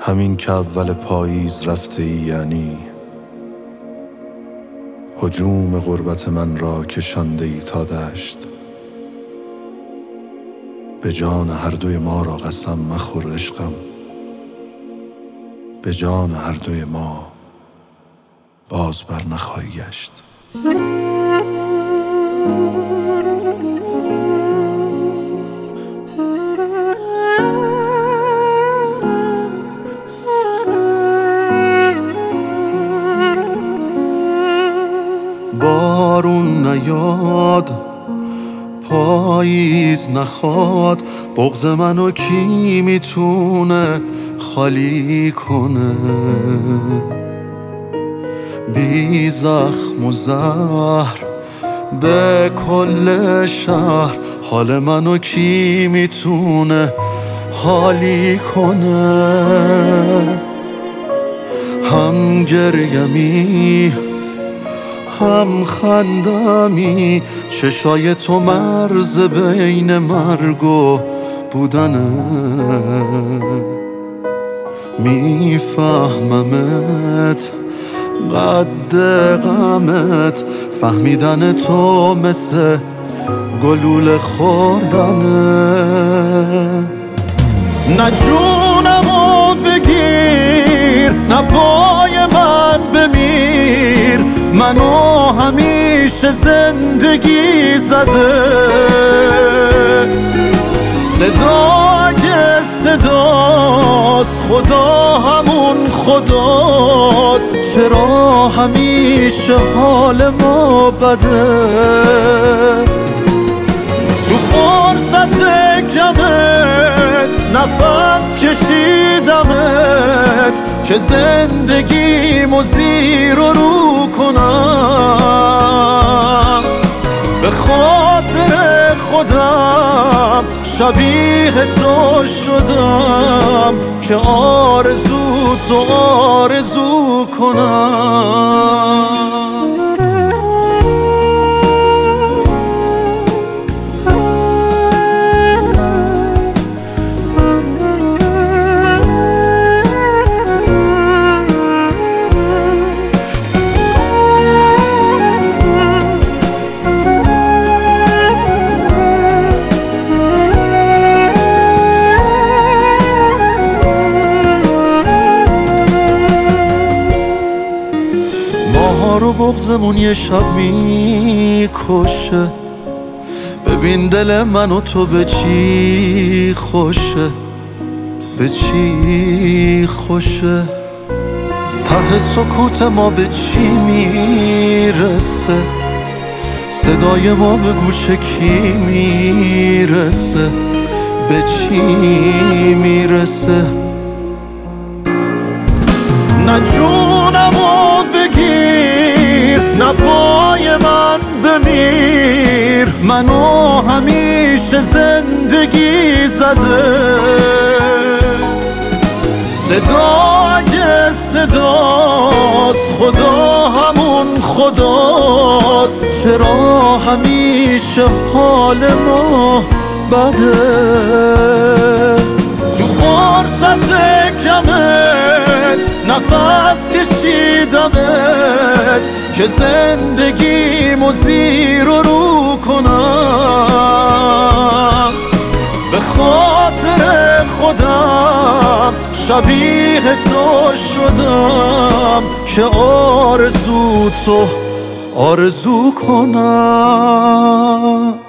همین که اول پاییز رفته ای، یعنی هجوم غربت من را کشانده ای تا دشت. به جان هر دوی ما را قسم مخور عشقم، به جان هر دوی ما باز بر نخواهی گشت. بارون نیاد، پاییز نخواد، بغض منو کی میتونه خالی کنه؟ بی زخم و زهر به کل شهر، حال منو کی میتونه حالی کنه؟ هم گریمی هم خندمی، چشای تو مرز بین مرگ و بودنه. میفهممت قد غمت، فهمیدن تو مثل گلوله خوردنه. نه جونمو بگیر، نه پای من بمیر، منو همیشه زندگی زده. صدا اگه صداست، خدا همون خداست، چرا همیشه حال ما بده؟ تو فرصت کمت نفس کشیدمت که زندگیمو زیر و رو کنم. به خاطر خودم شبیه تو شدم که آرزو تو آرزو کنم. رو بغضمون یه شب میکشه، ببین دل من و تو به چی خوشه، به چی خوشه. ته سکوت ما به چی میرسه، صدای ما به گوش کی میرسه، به چی میرسه؟ نه جونمو بگیر، نه پای من بمیر، منو همیشه زندگی زده. صدا اگه صداست، خدا همون خداست، چرا همیشه حال ما بده؟ تو فرصت کمت نفس کشیدمت که زندگیمو زیر و رو کنم. به خاطر خودم شبیه تو شدم که آرزو تو آرزو کنم.